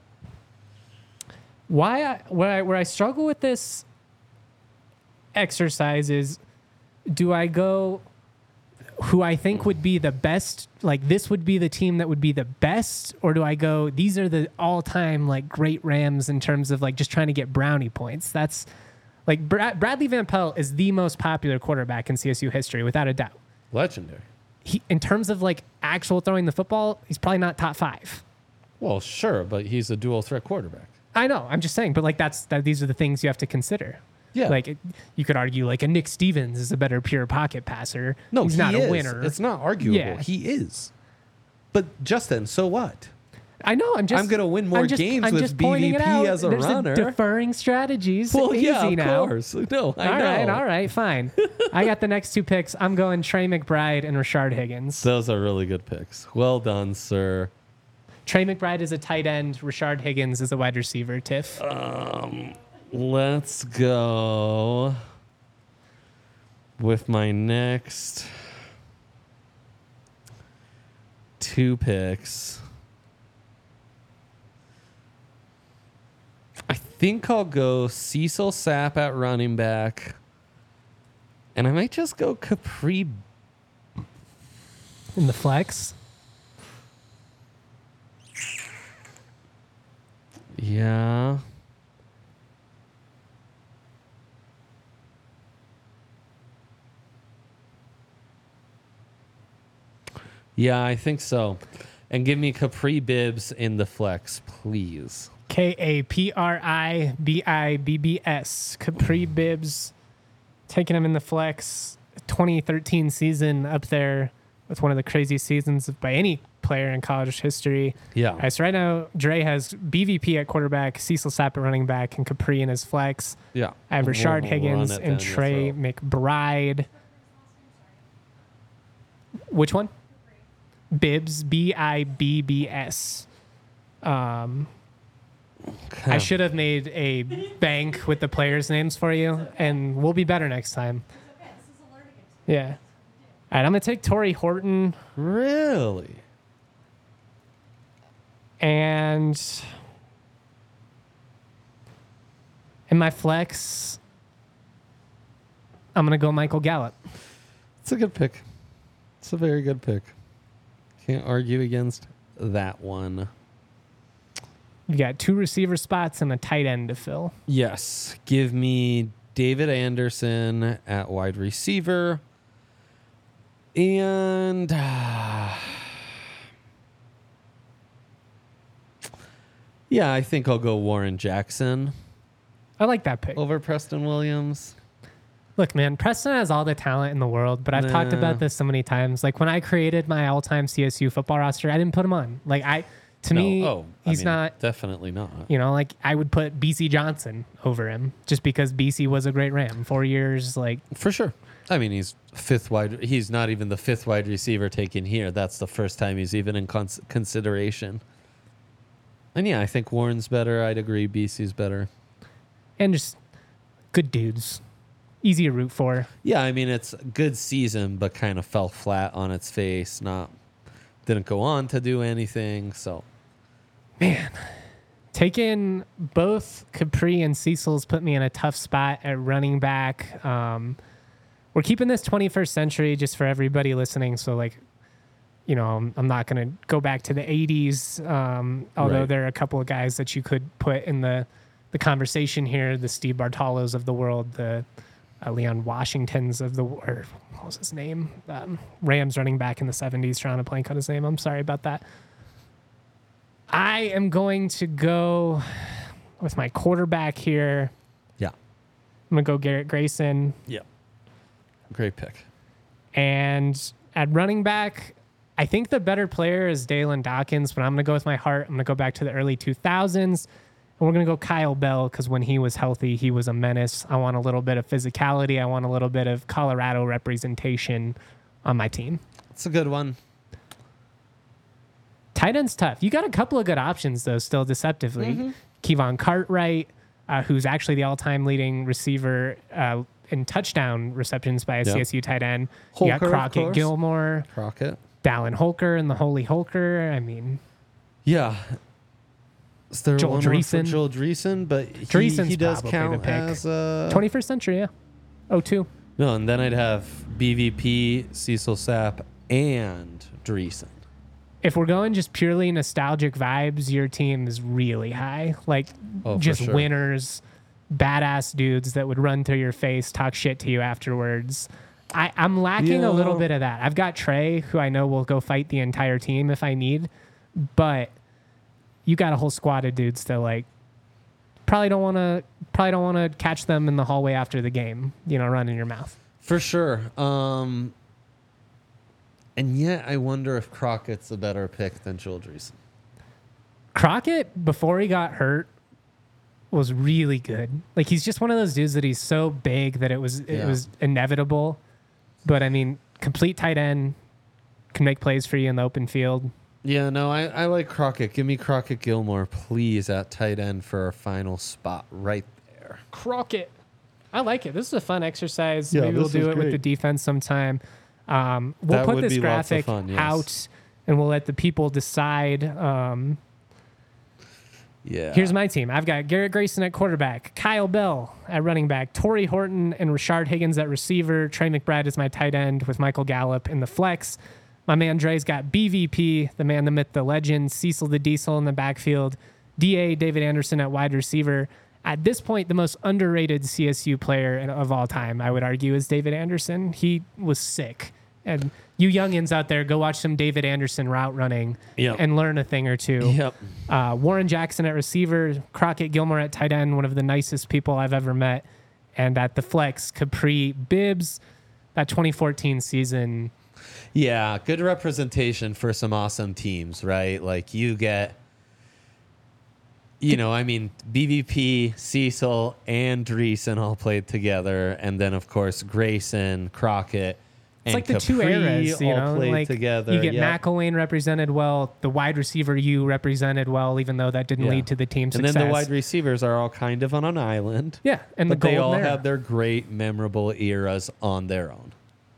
Speaker 8: Where I struggle with this exercise is, do I go who I think would be the best, like this would be the team that would be the best, or do I go, these are the all-time like great Rams in terms of like just trying to get brownie points? That's like Bradley Van Pelt is the most popular quarterback in CSU history, without a doubt.
Speaker 4: Legendary.
Speaker 8: He, in terms of like actual throwing the football, he's probably not top 5.
Speaker 4: Well, sure, but he's a dual threat quarterback.
Speaker 8: I know. I'm just saying, but like these are the things you have to consider.
Speaker 4: Yeah.
Speaker 8: Like you could argue like a Nick Stevens is a better pure pocket passer.
Speaker 4: No,
Speaker 8: he's not a winner.
Speaker 4: It's not arguable.
Speaker 8: Yeah.
Speaker 4: He is. But Justin, so what?
Speaker 8: I know. I'm going
Speaker 4: to win more games with BVP as a
Speaker 8: There's
Speaker 4: runner.
Speaker 8: Deferring strategies.
Speaker 4: Well,
Speaker 8: Easy
Speaker 4: yeah, of
Speaker 8: now.
Speaker 4: course. No, I know.
Speaker 8: All right, fine. I got the next 2 picks. I'm going Trey McBride and Rashard Higgins.
Speaker 4: Those are really good picks. Well done, sir.
Speaker 8: Trey McBride is a tight end. Rashard Higgins is a wide receiver. Tiff.
Speaker 4: Let's go with my next 2 picks. I think I'll go Cecil Sapp at running back. And I might just go Capri
Speaker 8: in the flex.
Speaker 4: Yeah. Yeah, I think so. And give me Capri Bibbs in the flex, please.
Speaker 8: KAPRIBIBBS. Capri Bibbs. Taking him in the flex. 2013 season up there with one of the craziest seasons by any player in college history.
Speaker 4: Yeah.
Speaker 8: All right, so right now, Dre has BVP at quarterback, Cecil Sapp at running back, and Capri in his flex.
Speaker 4: Yeah.
Speaker 8: I have Rashard Higgins and Trey McBride. Which one? Bibbs, BIBBS. I should have made a bank with the players' names for you, and we'll be better next time. Yeah. All right, I'm going to take Torrey Horton.
Speaker 4: Really?
Speaker 8: And in my flex, I'm going to go Michael Gallup.
Speaker 4: It's a good pick. It's a very good pick. Can't argue against that one.
Speaker 8: You got 2 receiver spots and a tight end to fill.
Speaker 4: Yes. Give me David Anderson at wide receiver. And yeah, I think I'll go Warren Jackson.
Speaker 8: I like that pick.
Speaker 4: Over Preston Williams.
Speaker 8: Look, man, Preston has all the talent in the world, but I've talked about this so many times. Like when I created my all-time CSU football roster, I didn't put him on. Like he's not.
Speaker 4: Definitely not.
Speaker 8: You know, like I would put BC Johnson over him just because BC was a great Ram. 4 years, like.
Speaker 4: For sure. I mean, he's he's not even the 5th wide receiver taken here. That's the first time he's even in consideration. And yeah, I think Warren's better. I'd agree BC's better.
Speaker 8: And just good dudes. Easy to root for.
Speaker 4: Yeah, I mean, it's a good season, but kind of fell flat on its face. Didn't go on to do anything, so.
Speaker 8: Man, taking both Capri and Cecil's put me in a tough spot at running back. We're keeping this 21st century just for everybody listening. So, like, you know, I'm not going to go back to the 80s, although there are a couple of guys that you could put in the conversation here, the Steve Bartolos of the world, the Leon Washington's or what was his name? Rams running back in the 70s, trying to blank on his name. I'm sorry about that. I am going to go with my quarterback here.
Speaker 4: Yeah.
Speaker 8: I'm going to go Garrett Grayson.
Speaker 4: Yeah. Great pick.
Speaker 8: And at running back, I think the better player is Dalen Dawkins, but I'm going to go with my heart. I'm going to go back to the early 2000s. And we're going to go Kyle Bell because when he was healthy, he was a menace. I want a little bit of physicality. I want a little bit of Colorado representation on my team.
Speaker 4: That's a good one.
Speaker 8: Tight end's tough. You got a couple of good options, though, still deceptively.
Speaker 4: Mm-hmm.
Speaker 8: Kevon Cartwright, who's actually the all-time leading receiver in touchdown receptions by a CSU tight end.
Speaker 4: Holker,
Speaker 8: you got Crockett Gilmore.
Speaker 4: Crockett.
Speaker 8: Dallin Holker and the Holy Holker. I mean...
Speaker 4: Yeah. Is there
Speaker 8: Joel
Speaker 4: one more for
Speaker 8: Dreesen.
Speaker 4: Joel Dreesen, but
Speaker 8: Dreesen's
Speaker 4: he does
Speaker 8: probably
Speaker 4: count
Speaker 8: the pick.
Speaker 4: as...
Speaker 8: 21st century, yeah. 02.
Speaker 4: No, and then I'd have BVP, Cecil Sapp, and Dreesen.
Speaker 8: If we're going just purely nostalgic vibes, your team is really high. Like, just
Speaker 4: sure.
Speaker 8: winners, badass dudes that would run through your face, talk shit to you afterwards. I'm lacking a little bit of that. I've got Trey, who I know will go fight the entire team if I need, but you got a whole squad of dudes that like probably don't want to catch them in the hallway after the game, running your mouth.
Speaker 4: For sure. And yet I wonder if Crockett's a better pick than Joel Dreesen.
Speaker 8: Crockett, before he got hurt, was really good. Like, he's just one of those dudes that he's so big that it was inevitable. But I mean, complete tight end, can make plays for you in the open field.
Speaker 4: Yeah, no, I like Crockett. Give me Crockett Gilmore, please, at tight end for our final spot right there.
Speaker 8: Crockett. I like it. This is a fun exercise.
Speaker 4: Yeah,
Speaker 8: Maybe we'll
Speaker 4: this
Speaker 8: do
Speaker 4: is
Speaker 8: it with
Speaker 4: great.
Speaker 8: the defense sometime. We'll
Speaker 4: That
Speaker 8: put
Speaker 4: would
Speaker 8: this
Speaker 4: be lots of
Speaker 8: graphic
Speaker 4: fun, yes.
Speaker 8: out, and we'll let the people decide.
Speaker 4: Yeah.
Speaker 8: Here's my team. I've got Garrett Grayson at quarterback, Kyle Bell at running back, Torrey Horton and Rashard Higgins at receiver. Trey McBride is my tight end with Michael Gallup in the flex. My man Dre's got BVP, the man, the myth, the legend, Cecil the Diesel in the backfield, DA David Anderson at wide receiver. At this point, the most underrated CSU player of all time, I would argue, is David Anderson. He was sick. And you youngins out there, go watch some David Anderson route running and learn a thing or two.
Speaker 4: Yep.
Speaker 8: Warren Jackson at receiver, Crockett Gilmore at tight end, one of the nicest people I've ever met. And at the flex, Capri Bibbs, that 2014 season.
Speaker 4: Yeah, good representation for some awesome teams, right? Like you get, BVP, Cecil, and Dreesen all played together. And then, of course, Grayson, Crockett,
Speaker 8: It's
Speaker 4: and
Speaker 8: like the
Speaker 4: Capri
Speaker 8: two eras,
Speaker 4: all played
Speaker 8: like
Speaker 4: together.
Speaker 8: You get McElwain represented well, the wide receiver you represented well, even though that didn't lead to the team success.
Speaker 4: And then the wide receivers are all kind of on an island.
Speaker 8: Yeah, and
Speaker 4: but
Speaker 8: the
Speaker 4: they all
Speaker 8: golden era.
Speaker 4: have their great, memorable eras on their own.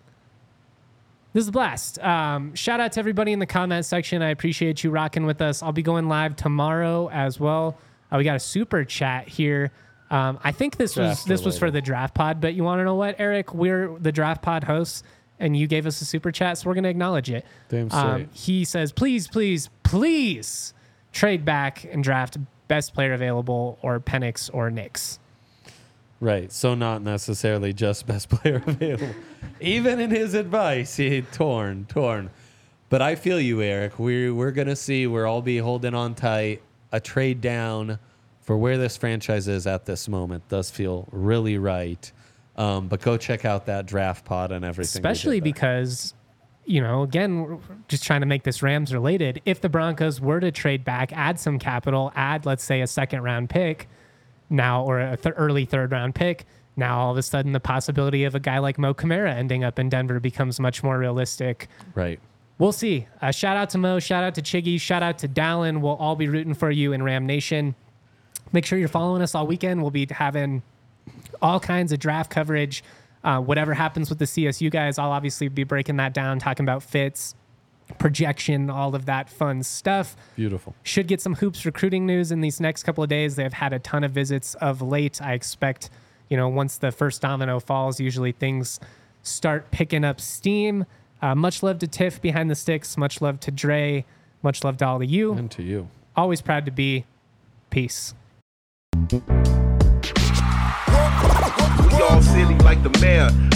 Speaker 8: This is a blast. Shout out to everybody in the comment section. I appreciate you rocking with us. I'll be going live tomorrow as well. We got a super chat here. I think this was for the draft pod, but you want to know what, Eric? We're the draft pod hosts, and you gave us a super chat, so we're going to acknowledge it.
Speaker 4: Damn straight.
Speaker 8: He says, please, please, please trade back and draft best player available or Penix or Knicks.
Speaker 4: Right. So not necessarily just best player available. Even in his advice, he torn. But I feel you, Eric. We're going to see. We'll all be holding on tight. A trade down for where this franchise is at this moment does feel really right. But go check out that draft pod and everything.
Speaker 8: Especially because, again, we're just trying to make this Rams related. If the Broncos were to trade back, add some capital, add, let's say, a second-round pick now or an early third-round pick, now all of a sudden the possibility of a guy like Mo Camara ending up in Denver becomes much more realistic.
Speaker 4: Right.
Speaker 8: We'll see. Shout out to Mo, shout out to Chiggy, shout out to Dallin. We'll all be rooting for you in Ram Nation. Make sure you're following us all weekend. We'll be having all kinds of draft coverage. Whatever happens with the CSU guys, I'll obviously be breaking that down, talking about fits, projection, all of that fun stuff.
Speaker 4: Beautiful.
Speaker 8: Should get some hoops recruiting news in these next couple of days. They've had a ton of visits of late. I expect, once the first domino falls, usually things start picking up steam. Much love to Tiff behind the sticks. Much love to Dre. Much love to all of you.
Speaker 4: And to you.
Speaker 8: Always proud to be. Peace.
Speaker 2: We all silly like
Speaker 11: like the mayor.